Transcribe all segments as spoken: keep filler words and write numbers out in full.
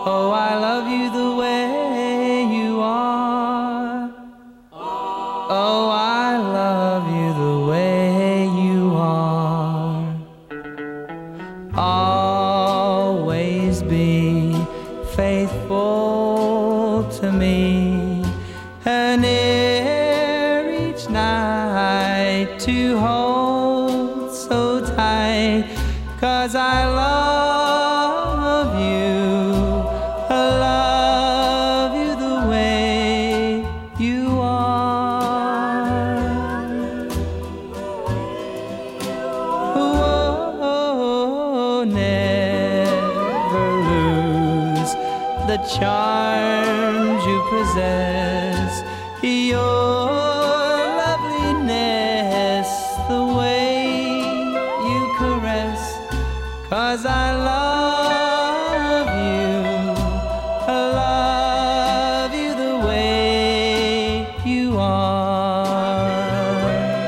Oh, I love you the way you are. Oh, I love you the way you are. Always be faithful to me, and near each night to hold so tight, 'cause I love you, I love you the way you are. Oh, never lose the charms you possess, your loveliness, the way you caress, 'cause I love you, I love you the way you are.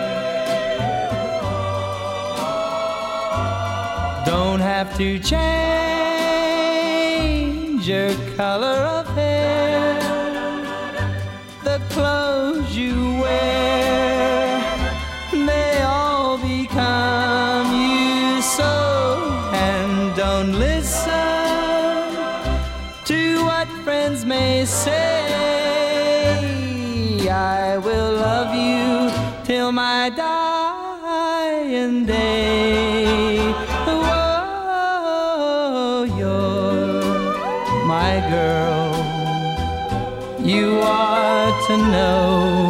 Don't have to change your color of hair, the clothes you wear, they all become you so. And don't listen to what friends may say, I will love you till my dying day. Oh, you're my girl, you are to know.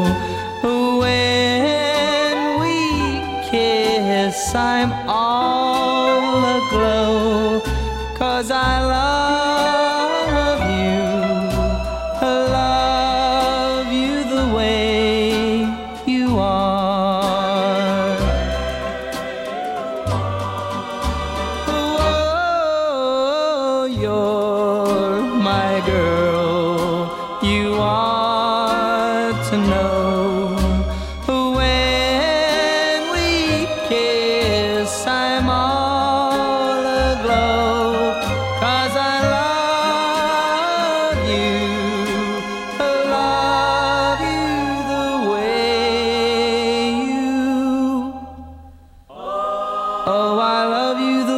When we kiss, I'm all aglow, 'cause I love you, I love you the way you are. Oh, you're my girl, you are to know. When we kiss, I'm all aglow, 'cause I love you, I love you the way you. Oh, I love you the